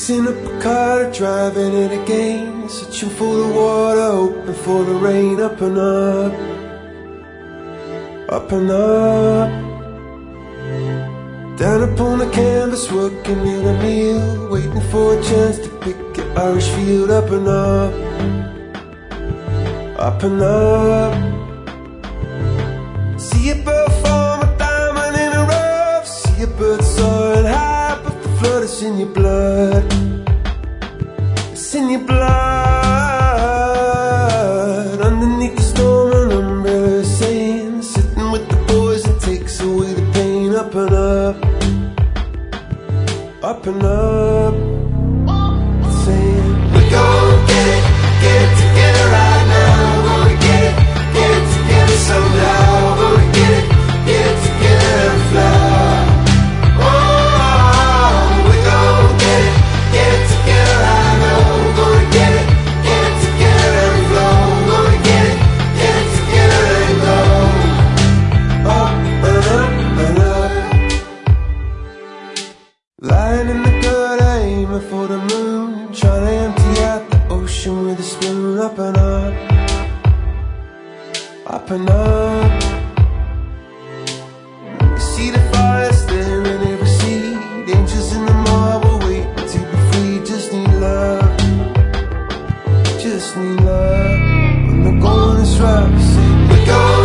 Fixing up a car, driving it again, searching for the water, hoping for the rain. Up and up, up and up. Down upon the canvas, working in a meal, waiting for a chance to pick an Irish field. Up and up, up and up. See a bird form a diamond in a rough, see a bird soaring high, but the flood is in your blood. It's in your blood. Underneath the storm, an umbrella is saying, sitting with the boys, it takes away the pain. Up and up, up and up. Saying, we're gonna get it together right now. We're gonna get it together somehow. We're gonna get it together and fly. Oh, we're gonna get it together right now. We're gonna get it together and flow. We're gonna get it together and go. Up and up and up. Lying in the gutter, aiming for the moon, trying to empty out the ocean with a spoon. Up and up, up and up. You see the fire staring in every seed, angels in the marble waiting to be free. Just need love, just need love. When the going is rough, say we're going.